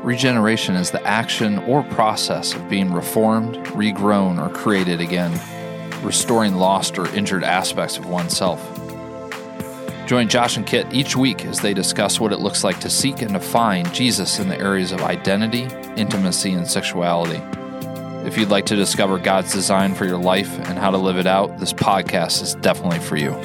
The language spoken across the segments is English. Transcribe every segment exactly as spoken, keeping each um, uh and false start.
Regeneration is the action or process of being reformed, regrown, or created again, restoring lost or injured aspects of oneself. Join Josh and Kit each week as they discuss what it looks like to seek and to find Jesus in the areas of identity, intimacy, and sexuality. If you'd like to discover God's design for your life and how to live it out, this podcast is definitely for you.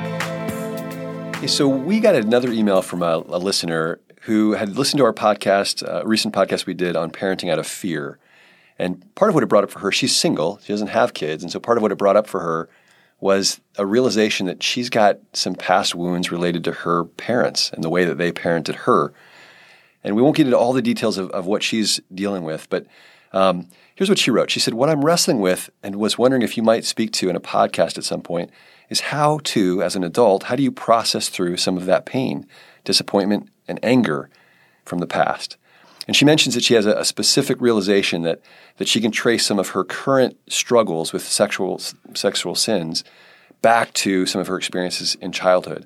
Hey, so we got another email from a, a listener who had listened to our podcast, a recent podcast we did on parenting out of fear. And part of what it brought up for her, she's single, she doesn't have kids, and so part of what it brought up for her was a realization that she's got some past wounds related to her parents and the way that they parented her. And we won't get into all the details of, of what she's dealing with, but um, here's what she wrote. She said, "What I'm wrestling with and was wondering if you might speak to in a podcast at some point is how to, as an adult, how do you process through some of that pain, disappointment, and anger from the past?" And she mentions that she has a, a specific realization that that she can trace some of her current struggles with sexual sexual sins back to some of her experiences in childhood.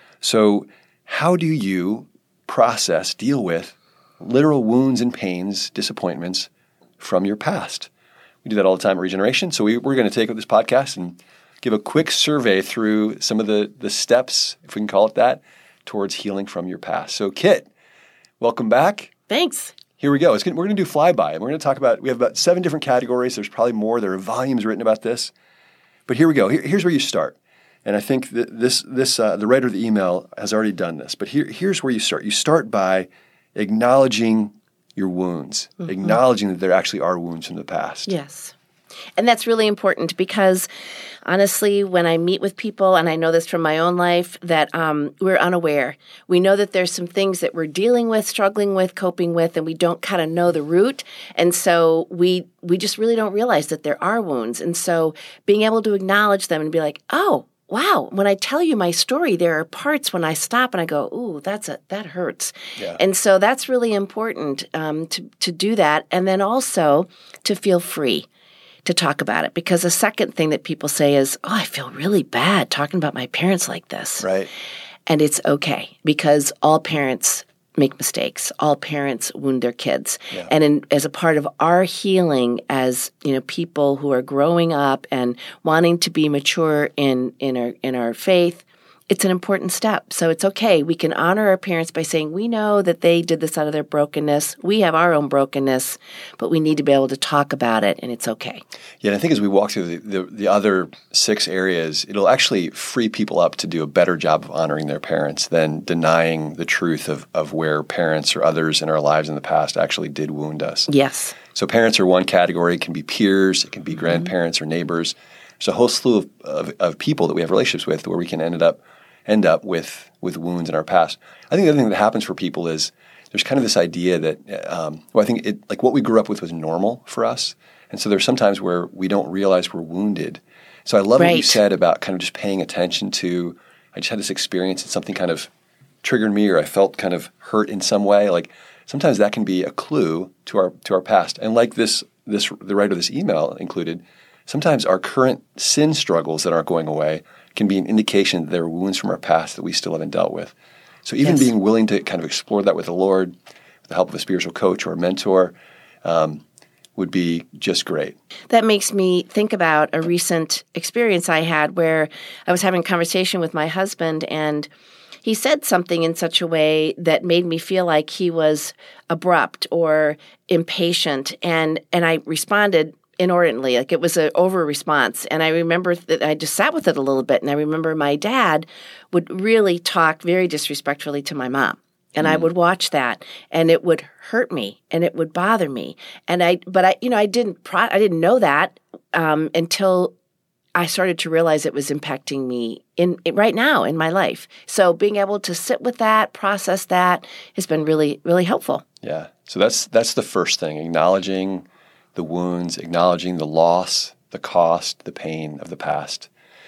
So how do you process, deal with literal wounds and pains, disappointments from your past? We do that all the time at Regeneration. So we, we're going to take up this podcast and give a quick survey through some of the, the steps, if we can call it that, towards healing from your past. So Kit, welcome back. Thanks. Here we go. It's gonna, we're going to do flyby. And we're going to talk about, we have about seven different categories. There's probably more. There are volumes written about this. But here we go. Here, here's where you start. And I think that this, this uh, the writer of the email has already done this. But here, here's where you start. You start by acknowledging your wounds, mm-hmm. acknowledging that there actually are wounds from the past. Yes. And that's really important because, honestly, when I meet with people, and I know this from my own life, that um, we're unaware. We know that there's some things that we're dealing with, struggling with, coping with, and we don't kind of know the root. And so we we just really don't realize that there are wounds. And so being able to acknowledge them and be like, oh, wow, when I tell you my story, there are parts when I stop and I go, ooh, that's a, that hurts. Yeah. And so that's really important um, to, to do that. And then also to feel free to talk about it. Because the second thing that people say is, oh, I feel really bad talking about my parents like this. Right. And it's okay because all parents make mistakes. All parents wound their kids. Yeah. And in, as a part of our healing as, you know, people who are growing up and wanting to be mature in, in our in our faith, it's an important step. So it's okay. We can honor our parents by saying, we know that they did this out of their brokenness. We have our own brokenness, but we need to be able to talk about it, and it's okay. Yeah, and I think as we walk through the, the, the other six areas, it'll actually free people up to do a better job of honoring their parents than denying the truth of, of where parents or others in our lives in the past actually did wound us. Yes. So parents are one category. It can be peers. It can be grandparents mm-hmm. or neighbors. There's a whole slew of, of, of people that we have relationships with where we can end up end up with with wounds in our past. I think the other thing that happens for people is there's kind of this idea that, um, well, I think it, like what we grew up with was normal for us. And so there's sometimes where we don't realize we're wounded. So I love right. what you said about kind of just paying attention to, I just had this experience and something kind of triggered me or I felt kind of hurt in some way. Like sometimes that can be a clue to our to our past. And like this, this the writer of this email included, sometimes our current sin struggles that aren't going away can be an indication that there are wounds from our past that we still haven't dealt with. So even yes. being willing to kind of explore that with the Lord, with the help of a spiritual coach or a mentor, um, would be just great. That makes me think about a recent experience I had where I was having a conversation with my husband, and he said something in such a way that made me feel like he was abrupt or impatient, and and I responded inordinately, like it was an over response. And I remember that I just sat with it a little bit. And I remember my dad would really talk very disrespectfully to my mom. And mm. I would watch that and it would hurt me and it would bother me. And I, but I, you know, I didn't, pro- I didn't know that um, until I started to realize it was impacting me in, in right now in my life. So being able to sit with that, process that has been really, really helpful. Yeah. So that's, that's the first thing, acknowledging the wounds, acknowledging the loss, the cost, the pain of the past.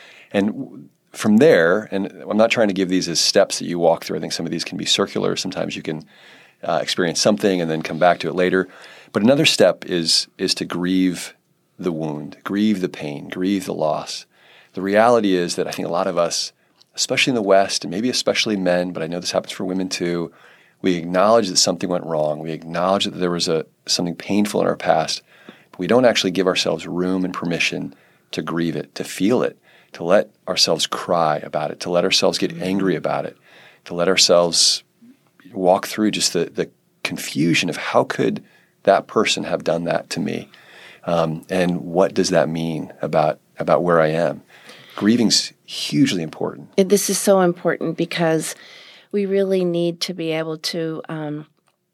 And from there, and I'm not trying to give these as steps that you walk through. I think some of these can be circular. Sometimes you can uh, experience something and then come back to it later. But another step is is to grieve the wound, grieve the pain, grieve the loss. The reality is that I think a lot of us, especially in the West, and maybe especially men, but I know this happens for women too, We acknowledge that something went wrong. We acknowledge that there was a something painful in our past. But we don't actually give ourselves room and permission to grieve it, to feel it, to let ourselves cry about it, to let ourselves get angry about it, to let ourselves walk through just the, the confusion of how could that person have done that to me? Um, and what does that mean about, about where I am? Grieving's hugely important. This is so important because we really need to be able to um,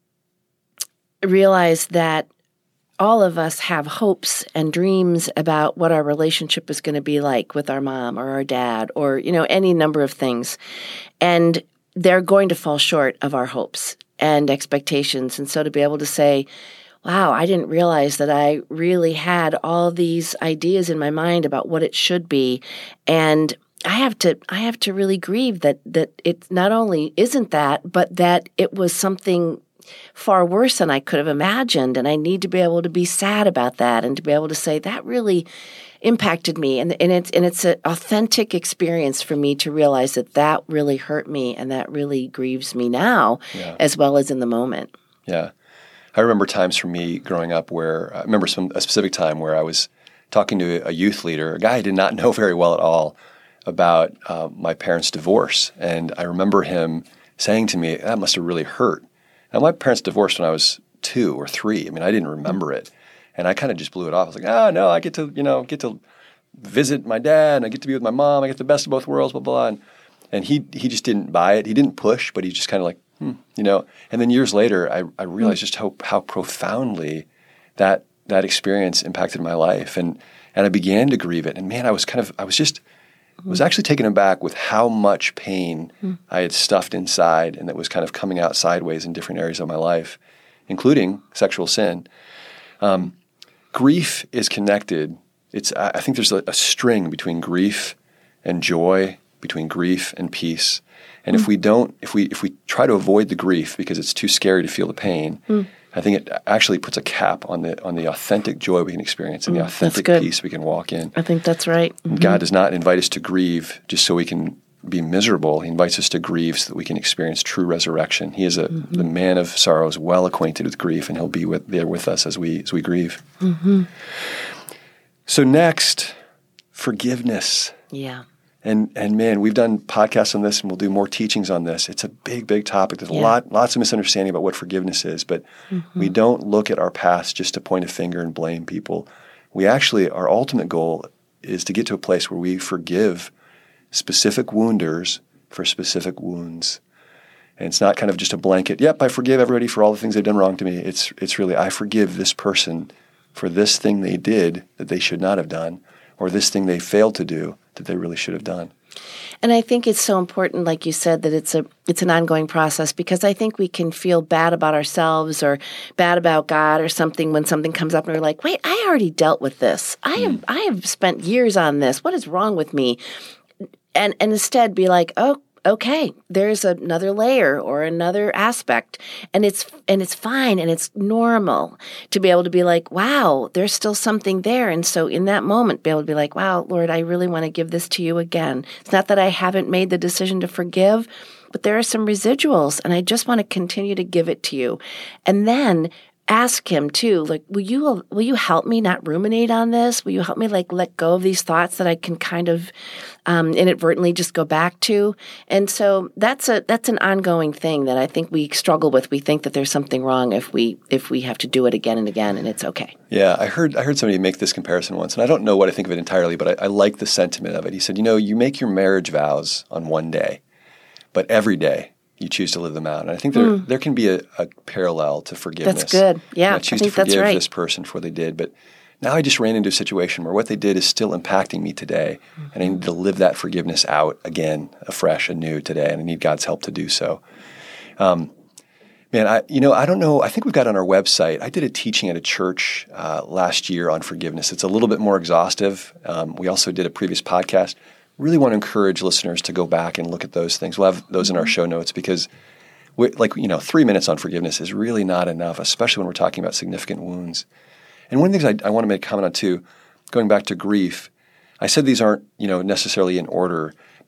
realize that all of us have hopes and dreams about what our relationship is going to be like with our mom or our dad or, you know, any number of things. And they're going to fall short of our hopes and expectations. And so to be able to say, wow, I didn't realize that I really had all these ideas in my mind about what it should be. And I have to I have to really grieve that that it not only isn't that, but that it was something far worse than I could have imagined. And I need to be able to be sad about that and to be able to say that really impacted me. And, and it's and it's an authentic experience for me to realize that that really hurt me and that really grieves me now yeah. as well as in the moment. Yeah. I remember times for me growing up where I remember some a specific time where I was talking to a youth leader, a guy I did not know very well at all, about uh, my parents' divorce. And I remember him saying to me, that must have really hurt. Now, my parents divorced when I was two or three. I mean, I didn't remember it. And I kind of just blew it off. I was like, oh, no, I get to, you know, get to visit my dad, and I get to be with my mom. I get the best of both worlds, blah, blah. And, and he he just didn't buy it. He didn't push, but he just kind of like, hmm, you know. And then years later, I, I realized just how how profoundly that that experience impacted my life. And and I began to grieve it. And man, I was kind of, I was just, was actually taken aback with how much pain mm. I had stuffed inside and that was kind of coming out sideways in different areas of my life, including sexual sin. Um, grief is connected. It's I think there's a, a string between grief and joy, between grief and peace. And mm. if we don't, if we if we try to avoid the grief because it's too scary to feel the pain, mm. I think it actually puts a cap on the on the authentic joy we can experience and mm, the authentic peace we can walk in. I think that's right. Mm-hmm. God does not invite us to grieve just so we can be miserable. He invites us to grieve so that we can experience true resurrection. He is a mm-hmm. the man of sorrows, well acquainted with grief, and he'll be with, there with us as we as we grieve. Mm-hmm. So next, forgiveness. Yeah. And and man, we've done podcasts on this, and we'll do more teachings on this. It's a big, big topic. There's yeah. a lot, lots of misunderstanding about what forgiveness is, but mm-hmm. we don't look at our past just to point a finger and blame people. We actually, our ultimate goal is to get to a place where we forgive specific wounders for specific wounds. And it's not kind of just a blanket, yep, I forgive everybody for all the things they've done wrong to me. It's it's really, I forgive this person for this thing they did that they should not have done, or this thing they failed to do that they really should have done. And I think it's so important, like you said, that it's a it's an ongoing process, because I think we can feel bad about ourselves or bad about God or something when something comes up and we're like, wait, I already dealt with this. I have mm. I have spent years on this. What is wrong with me? And and instead be like, oh, okay, there's another layer or another aspect, and it's and it's fine and it's normal to be able to be like, wow, there's still something there. And so in that moment, be able to be like, wow, Lord, I really want to give this to you again. It's not that I haven't made the decision to forgive, but there are some residuals, and I just want to continue to give it to you. And then ask him too, like, will you will you help me not ruminate on this? Will you help me like let go of these thoughts that I can kind of um, inadvertently just go back to? And so that's a that's an ongoing thing that I think we struggle with. We think that there's something wrong if we if we have to do it again and again, and it's okay. Yeah, I heard I heard somebody make this comparison once, and I don't know what I think of it entirely, but I, I like the sentiment of it. He said, you know, you make your marriage vows on one day, but every day you choose to live them out. And I think there mm. there can be a, a parallel to forgiveness. That's good. Yeah, and I choose I think to forgive that's right. this person for what they did. But now I just ran into a situation where what they did is still impacting me today. Mm-hmm. And I need to live that forgiveness out again, afresh, anew today. And I need God's help to do so. Um, man, I you know, I don't know. I think we've got on our website, I did a teaching at a church uh, last year on forgiveness. It's a little bit more exhaustive. Um, we also did a previous podcast. Really want to encourage listeners to go back and look at those things. We'll have those in our show notes, because we, like, you know, three minutes on forgiveness is really not enough, especially when we're talking about significant wounds. And one of the things I, I want to make a comment on too, going back to grief, I said these aren't, you know, necessarily in order,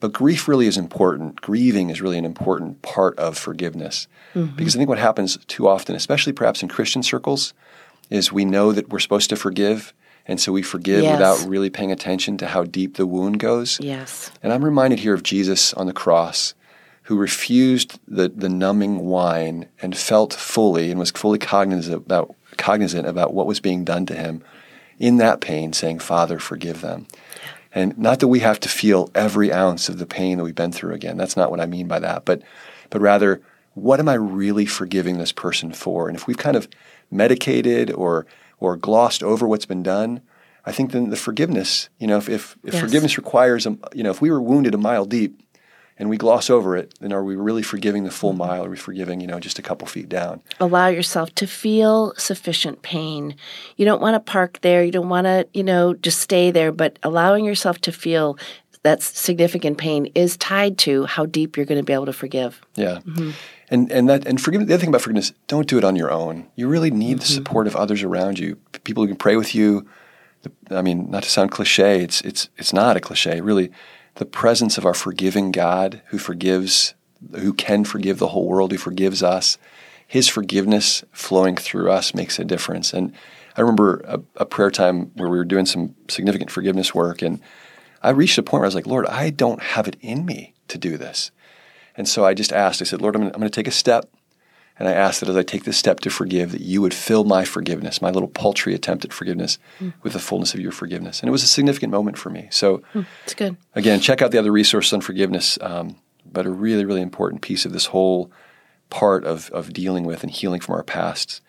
But grief really is important. Grieving is really an important part of forgiveness. Mm-hmm. Because I think what happens too often, especially perhaps in Christian circles, is we know that we're supposed to forgive, and so we forgive yes. without really paying attention to how deep the wound goes. Yes. And I'm reminded here of Jesus on the cross, who refused the, the numbing wine and felt fully and was fully cognizant about, cognizant about what was being done to him in that pain, saying, Father, forgive them. Yeah. And not that we have to feel every ounce of the pain that we've been through again. That's not what I mean by that. But, but rather, what am I really forgiving this person for? And if we've kind of medicated or or glossed over what's been done, I think then the forgiveness, you know, if if, if yes. forgiveness requires, a, you know, if we were wounded a mile deep and we gloss over it, then are we really forgiving the full mile? Or are we forgiving, you know, just a couple feet down? Allow yourself to feel sufficient pain. You don't want to park there. You don't want to, you know, just stay there. But allowing yourself to feel that significant pain is tied to how deep you're going to be able to forgive. Yeah. Mm-hmm. And and that and forgiveness, the other thing about forgiveness, don't do it on your own. You really need mm-hmm. the support of others around you, people who can pray with you. The, I mean, not to sound cliche, it's it's it's not a cliche. Really, the presence of our forgiving God who forgives, who can forgive the whole world, who forgives us, his forgiveness flowing through us makes a difference. And I remember a, a prayer time where we were doing some significant forgiveness work, and I reached a point where I was like, Lord, I don't have it in me to do this. And so I just asked, I said, Lord, I'm going to take a step. And I asked that as I take this step to forgive, that you would fill my forgiveness, my little paltry attempt at forgiveness, mm. with the fullness of your forgiveness. And it was a significant moment for me. So mm, it's good. Again, check out the other resources on forgiveness, um, but a really, really important piece of this whole part of, of dealing with and healing from our past.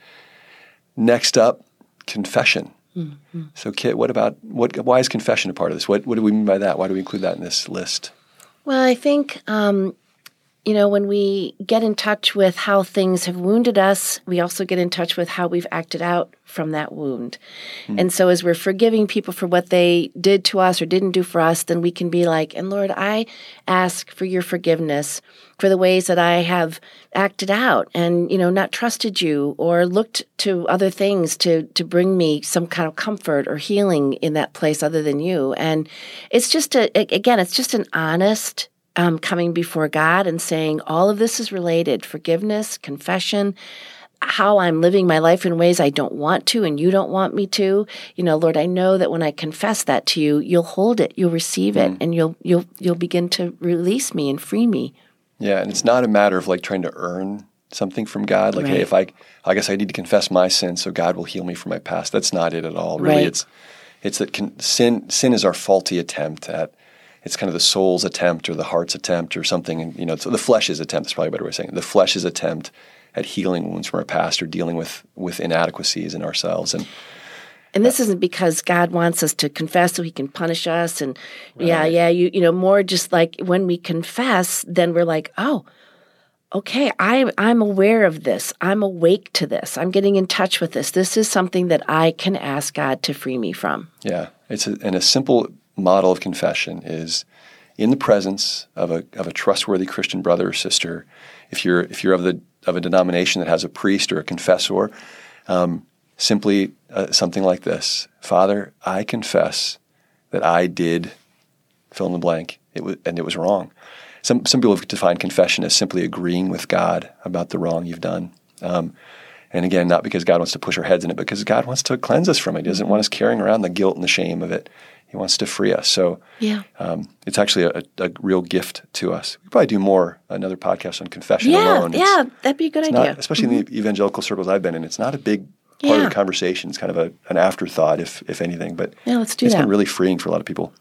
Next up, confession. Mm-hmm. So Kit, what about, what? why is confession a part of this? What, what do we mean by that? Why do we include that in this list? Well, I think... Um, You know, when we get in touch with how things have wounded us, we also get in touch with how we've acted out from that wound. Mm. And so as we're forgiving people for what they did to us or didn't do for us, then we can be like, and Lord, I ask for your forgiveness for the ways that I have acted out and, you know, not trusted you or looked to other things to, to bring me some kind of comfort or healing in that place other than you. And it's just a, again, it's just an honest Um, coming before God and saying all of this is related, forgiveness, confession, how I'm living my life in ways I don't want to and you don't want me to. You know, Lord, I know that when I confess that to you, you'll hold it, you'll receive it, mm. and you'll you'll you'll begin to release me and free me. Yeah, and it's not a matter of like trying to earn something from God. Like, right. hey, if I I guess I need to confess my sin so God will heal me from my past. That's not it at all. Really, right. it's it's that con- sin sin is our faulty attempt at. It's kind of the soul's attempt or the heart's attempt or something. And, you know, so the flesh's attempt is probably a better way of saying it. The flesh's attempt at healing wounds from our past or dealing with, with inadequacies in ourselves. And and this uh, isn't because God wants us to confess so he can punish us. And right. yeah, yeah, you you know, more just like when we confess, then we're like, oh, okay, I, I'm aware of this. I'm awake to this. I'm getting in touch with this. This is something that I can ask God to free me from. Yeah. It's a, and a simple model of confession is in the presence of a of a trustworthy Christian brother or sister. If you're if you're of the of a denomination that has a priest or a confessor, um, simply uh, something like this: Father, I confess that I did fill in the blank. It was and it was wrong. Some some people have defined confession as simply agreeing with God about the wrong you've done. Um, and again, not because God wants to push our heads in it, but because God wants to cleanse us from it. He doesn't want us carrying around the guilt and the shame of it. He wants to free us. So yeah. um, it's actually a, a real gift to us. We probably do more, another podcast on confession yeah, alone. It's, yeah, that'd be a good idea. Not, especially mm-hmm. in the evangelical circles I've been in. It's not a big part yeah. of the conversation. It's kind of a, an afterthought, if if anything. But yeah, let's do it's that. been really freeing for a lot of people.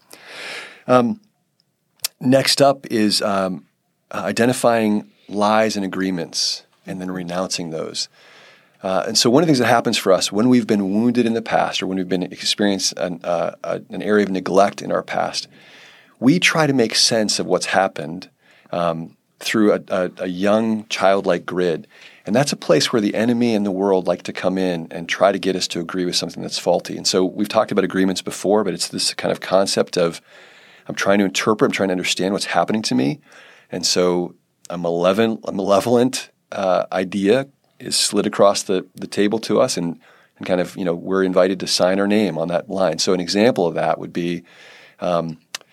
Um, next up is um, uh, identifying lies and agreements and then renouncing those. Uh, and so one of the things that happens for us when we've been wounded in the past or when we've been experienced an, uh, an area of neglect in our past, we try to make sense of what's happened um, through a, a, a young, childlike grid. And that's a place where the enemy and the world like to come in and try to get us to agree with something that's faulty. And so we've talked about agreements before, but it's this kind of concept of I'm trying to interpret, I'm trying to understand what's happening to me. And so a malevolent, a malevolent uh, idea is slid across the, the table to us and, and kind of, you know, we're invited to sign our name on that line. So an example of that would be, um,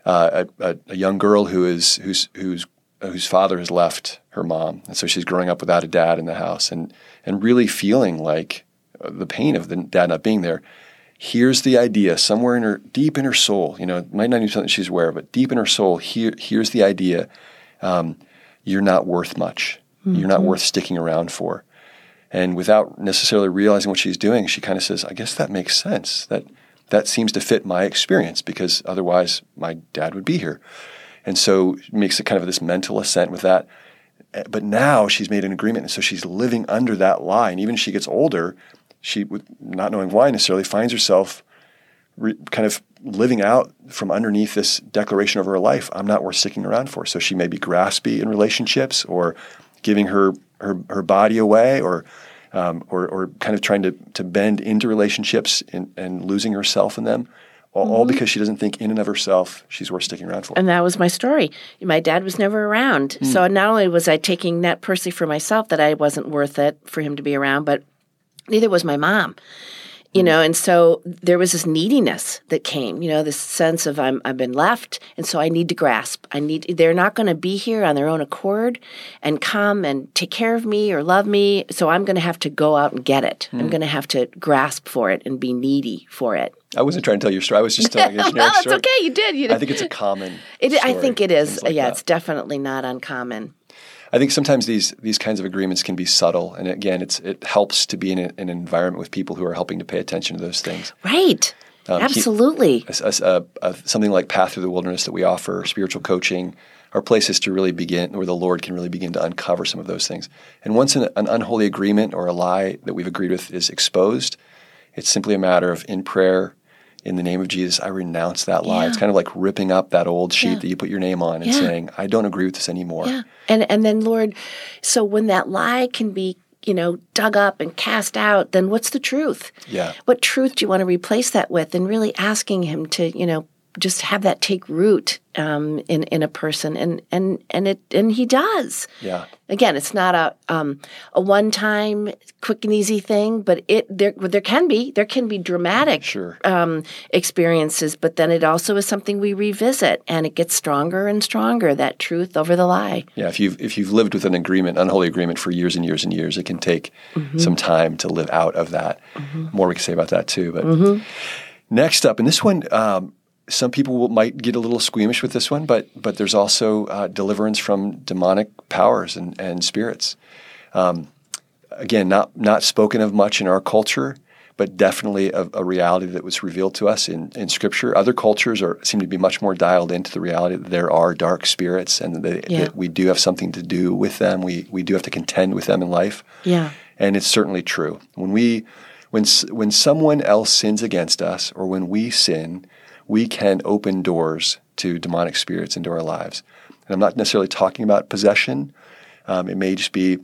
uh, a, a, a young girl who is whose whose whose father has left her mom, and so she's growing up without a dad in the house, and and really feeling like the pain of the dad not being there. Here's the idea somewhere in her, deep in her soul, you know, it might not even be something she's aware of, but deep in her soul, here, here's the idea, um, you're not worth much. Mm-hmm. You're not worth sticking around for. And without necessarily realizing what she's doing, she kind of says, I guess that makes sense. That that seems to fit my experience because otherwise my dad would be here. And so it makes it kind of this mental assent with that. But now she's made an agreement, and so she's living under that lie. And even as she gets older, she, with not knowing why necessarily, finds herself re, kind of living out from underneath this declaration over her life, I'm not worth sticking around for. So she may be graspy in relationships or giving her her, her body away or, um, or or kind of trying to, to bend into relationships and, and losing herself in them, all, mm-hmm. all because she doesn't think in and of herself she's worth sticking around for. And that was my story. My dad was never around. Mm. So not only was I taking that personally for myself that I wasn't worth it for him to be around, but neither was my mom, you know, and so there was this neediness that came, you know, this sense of I'm, I've been left, and so I need to grasp. I need. They're not going to be here on their own accord and come and take care of me or love me, so I'm going to have to go out and get it. Mm. I'm going to have to grasp for it and be needy for it. I wasn't trying to tell your story. I was just telling a generic well, it's story. okay. You did. You did. I think it's a common it, story. I think it is. Like yeah, that. It's definitely not uncommon. I think sometimes these these kinds of agreements can be subtle, and again, it's it helps to be in a, an environment with people who are helping to pay attention to those things. Right. Um, Absolutely. He, a, a, a, something like Path Through the Wilderness that we offer, spiritual coaching, are places to really begin, where the Lord can really begin to uncover some of those things. And once an, an unholy agreement or a lie that we've agreed with is exposed, it's simply a matter of in prayer, in the name of Jesus, I renounce that lie. Yeah. It's kind of like ripping up that old sheet yeah. that you put your name on and yeah. saying, I don't agree with this anymore. Yeah. And and then, Lord, so when that lie can be, you know, dug up and cast out, then what's the truth? Yeah. What truth do you want to replace that with? And really asking him to, you know, just have that take root um, in in a person, and and and it and he does. Yeah. Again, it's not a um, a one time quick and easy thing, but it there there can be there can be dramatic sure. um, experiences, but then it also is something we revisit, and it gets stronger and stronger. That truth over the lie. Yeah. If you've if you've lived with an agreement, unholy agreement, for years and years and years, it can take mm-hmm. some time to live out of that. Mm-hmm. More we can say about that too. But mm-hmm. next up, and this one. Um, Some people will, might get a little squeamish with this one, but but there's also uh, deliverance from demonic powers and, and spirits. Um, again, not not spoken of much in our culture, but definitely a, a reality that was revealed to us in, in Scripture. Other cultures are seem to be much more dialed into the reality that there are dark spirits and that, yeah. that we do have something to do with them. We we do have to contend with them in life. Yeah, and it's certainly true. When we when when someone else sins against us, or when we sin, we can open doors to demonic spirits into our lives. And I'm not necessarily talking about possession. Um, it may just be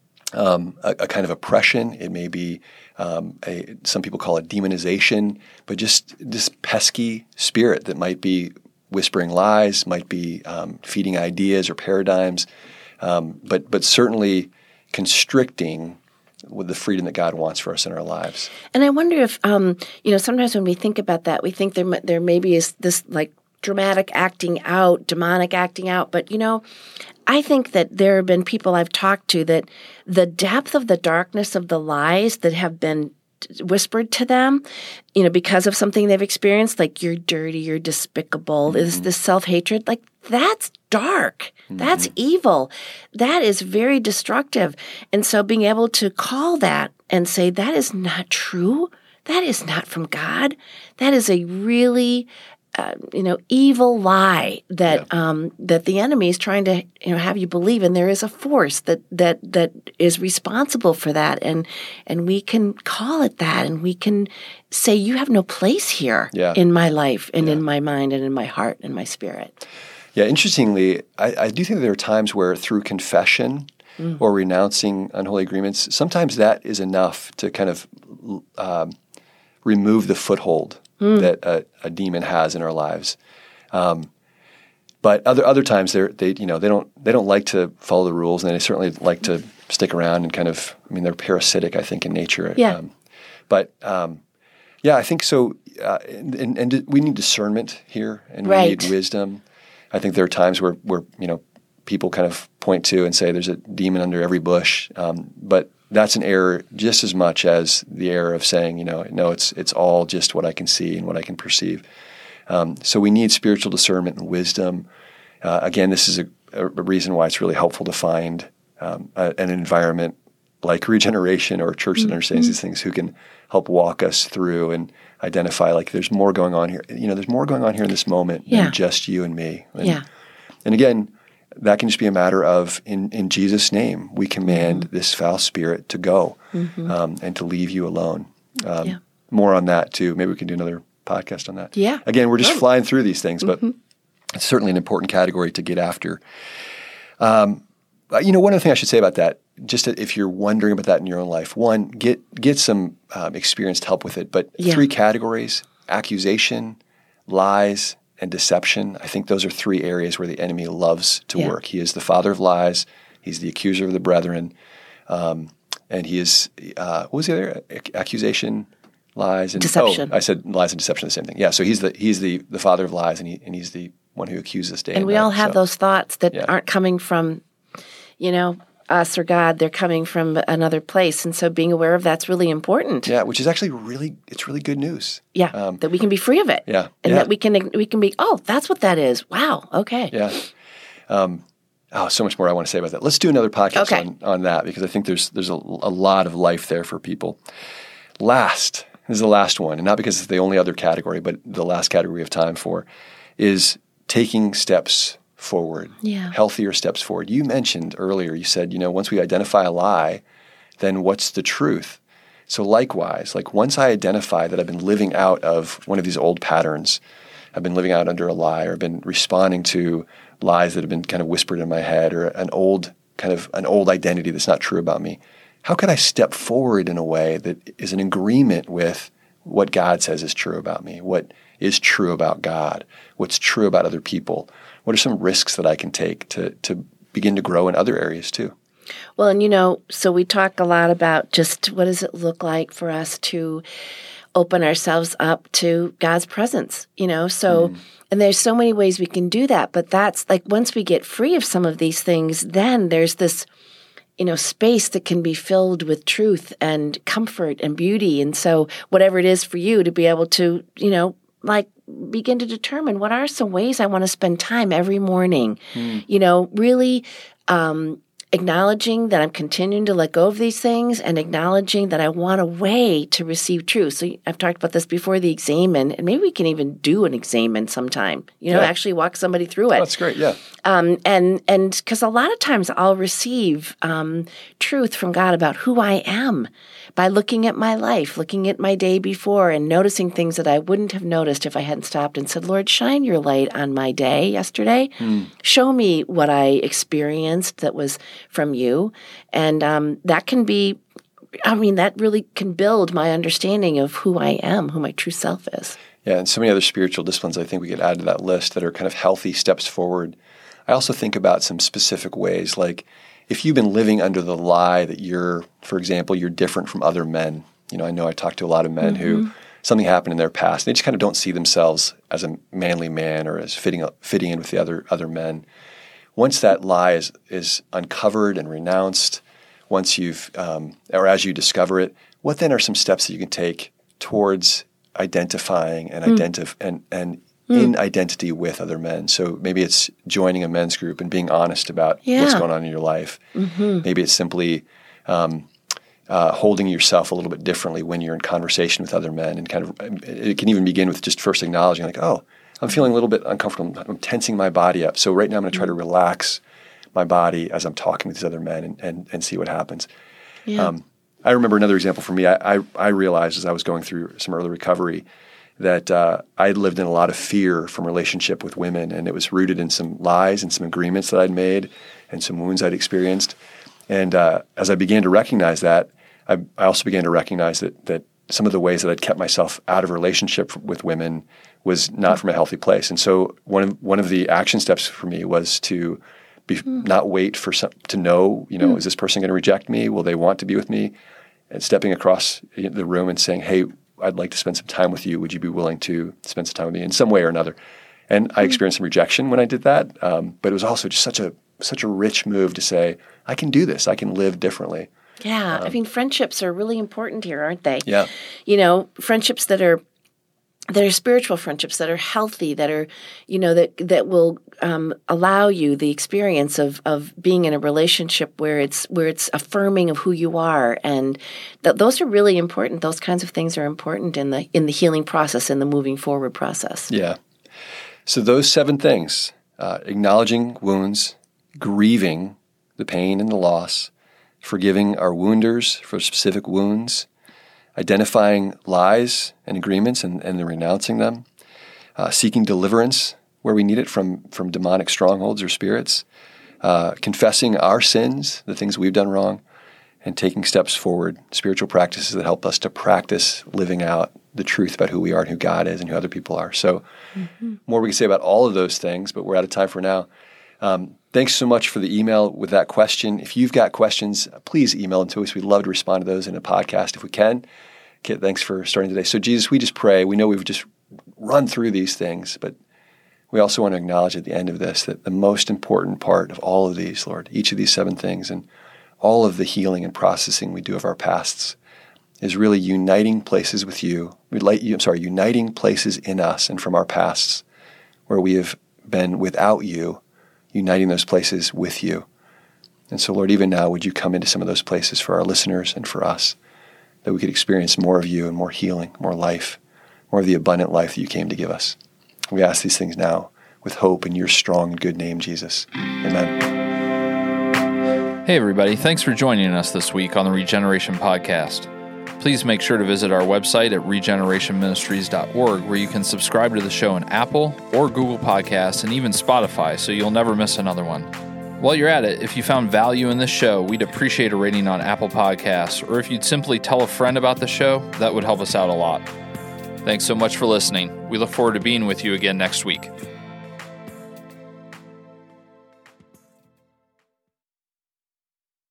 um, a, a kind of oppression. It may be um, a, some people call it demonization, but just this pesky spirit that might be whispering lies, might be um, feeding ideas or paradigms, um, but but certainly constricting with the freedom that God wants for us in our lives. And I wonder if, um, you know, sometimes when we think about that, we think there there maybe is this like dramatic acting out, demonic acting out. But, you know, I think that there have been people I've talked to that the depth of the darkness of the lies that have been whispered to them, you know, because of something they've experienced, like you're dirty, you're despicable, mm-hmm. is this self-hatred, like that's dark. Mm-hmm. That's evil. That is very destructive. And so being able to call that and say, that is not true. That is not from God. That is a really, uh, you know, evil lie that yeah. um, that the enemy is trying to, you know, have you believe. And there is a force that that that is responsible for that. And and we can call it that, and we can say, you have no place here yeah. in my life and yeah. in my mind and in my heart and my spirit. Yeah, interestingly, I, I do think there are times where through confession mm. or renouncing unholy agreements, sometimes that is enough to kind of um, remove the foothold mm. that a, a demon has in our lives. Um, but other other times, they they you know they don't they don't like to follow the rules, and they certainly like to stick around and kind of I mean they're parasitic, I think, in nature. Yeah. Um, but um, yeah, I think so. uh, and, and, and we need discernment here, and we Right. need wisdom. I think there are times where, where you know, people kind of point to and say there's a demon under every bush, um, but that's an error just as much as the error of saying, you know, no, it's it's all just what I can see and what I can perceive. Um, so we need spiritual discernment and wisdom. Uh, again, this is a, a reason why it's really helpful to find um, a, an environment like Regeneration or a church that understands Mm-hmm. these things, who can help walk us through and identify, like, there's more going on here. You know, there's more going on here in this moment Yeah. than just you and me. And, Yeah. and again, that can just be a matter of, in, in Jesus' name, we command Mm-hmm. this foul spirit to go um, and to leave you alone. Um, Yeah. More on that, too. Maybe we can do another podcast on that. Yeah. Again, we're just Oh. flying through these things, but it's certainly an important category to get after. Um, you know, one other thing I should say about that, just that if you're wondering about that in your own life, one, get get some um, experienced help with it. But Yeah. three categories: accusation, lies, and deception. I think those are three areas where the enemy loves to Yeah. work. He is the father of lies. He's the accuser of the brethren. Um, and he is, uh, what was the other? Ac- accusation, lies, and Deception. Oh, I said lies and deception are the same thing. Yeah, so he's the he's the, the father of lies, and he and he's the one who accuses us day and And we night. all have So- those thoughts that Yeah. aren't coming from, you know, us or God. They're coming from another place. And so being aware of that's really important. Yeah, which is actually really, it's really good news. Yeah, Um, that we can be free of it. yeah, And yeah. that we can we can be, oh, that's what that is. Wow, okay. Yeah. Um, oh, so much more I want to say about that. Let's do another podcast Okay. on, on that, because I think there's there's a, a lot of life there for people. Last, this is the last one, and not because it's the only other category, but the last category we have time for, is taking steps forward, Yeah. healthier steps forward. You mentioned earlier, you said, you know, once we identify a lie, then what's the truth? So likewise, like once I identify that I've been living out of one of these old patterns, I've been living out under a lie, or been responding to lies that have been kind of whispered in my head, or an old kind of an old identity that's not true about me, how could I step forward in a way that is in agreement with what God says is true about me, what is true about God, what's true about other people? What are some risks that I can take to to begin to grow in other areas too? Well, and you know, so we talk a lot about just what does it look like for us to open ourselves up to God's presence, you know? So, and there's so many ways we can do that, but that's like once we get free of some of these things, then there's this, you know, space that can be filled with truth and comfort and beauty. And so whatever it is for you to be able to, you know, like begin to determine what are some ways I want to spend time every morning, you know, really um, acknowledging that I'm continuing to let go of these things and acknowledging that I want a way to receive truth. So I've talked about this before, the examen, and maybe we can even do an examen sometime, you know, Yeah. actually walk somebody through it. That's great, yeah. Um, and and because a lot of times I'll receive um, truth from God about who I am by looking at my life, looking at my day before, and noticing things that I wouldn't have noticed if I hadn't stopped and said, Lord, shine your light on my day yesterday. Show me what I experienced that was from you. And um, that can be, I mean, that really can build my understanding of who I am, who my true self is. Yeah, and so many other spiritual disciplines I think we could add to that list that are kind of healthy steps forward. I also think about some specific ways, like if you've been living under the lie that you're, for example, you're different from other men. You know, I know I talk to a lot of men who something happened in their past. They just kind of don't see themselves as a manly man or as fitting fitting in with the other other men. Once that lie is is uncovered and renounced, once you've um, or as you discover it, what then are some steps that you can take towards identifying and identif- and and in identity with other men? So maybe it's joining a men's group and being honest about Yeah. what's going on in your life. Maybe it's simply um, uh, holding yourself a little bit differently when you're in conversation with other men, and kind of it can even begin with just first acknowledging, like, oh, I'm feeling a little bit uncomfortable. I'm tensing my body up. So right now I'm going to try to relax my body as I'm talking with these other men, and and, and see what happens. Yeah. Um, I remember another example for me. I, I, I realized as I was going through some early recovery that uh, I had lived in a lot of fear from relationship with women, and it was rooted in some lies and some agreements that I'd made and some wounds I'd experienced. And uh, as I began to recognize that, I, I also began to recognize that that some of the ways that I'd kept myself out of relationship with women was not from a healthy place. And so one of one of the action steps for me was to be, not wait for some, to know, you know, is this person going to reject me? Will they want to be with me? And stepping across the room and saying, hey, I'd like to spend some time with you. Would you be willing to spend some time with me in some way or another? And I experienced some rejection when I did that, um, but it was also just such a such a rich move to say, I can do this. I can live differently. Yeah, Um, I mean, friendships are really important here, aren't they? Yeah. You know, friendships that are that are spiritual friendships, that are healthy, that are, you know, that that will um, allow you the experience of of being in a relationship where it's where it's affirming of who you are, and th- those are really important. Those kinds of things are important in the in the healing process, in the moving forward process. Yeah. So those seven things: uh, acknowledging wounds, grieving the pain and the loss, forgiving our wounders for specific wounds, identifying lies and agreements and, and then renouncing them, uh, seeking deliverance where we need it from, from demonic strongholds or spirits, uh, confessing our sins, the things we've done wrong, and taking steps forward, spiritual practices that help us to practice living out the truth about who we are and who God is and who other people are. So mm-hmm. more we can say about all of those things, but we're out of time for now. Um, thanks so much for the email with that question. If you've got questions, please email them to us. We'd love to respond to those in a podcast if we can. Kit, thanks for starting today. So Jesus, we just pray. We know we've just run through these things, but we also want to acknowledge at the end of this that the most important part of all of these, Lord, each of these seven things and all of the healing and processing we do of our pasts is really uniting places with you. We'd like you, I'm sorry, uniting places in us and from our pasts where we have been without you, uniting those places with you. And so, Lord, even now, would you come into some of those places for our listeners and for us, that we could experience more of you and more healing, more life, more of the abundant life that you came to give us. We ask these things now with hope in your strong and good name, Jesus. Amen. Hey, everybody. Thanks for joining us this week on the Regeneration Podcast. Please make sure to visit our website at regeneration ministries dot org, where you can subscribe to the show in Apple or Google Podcasts and even Spotify, so you'll never miss another one. While you're at it, if you found value in this show, we'd appreciate a rating on Apple Podcasts, or if you'd simply tell a friend about the show, that would help us out a lot. Thanks so much for listening. We look forward to being with you again next week.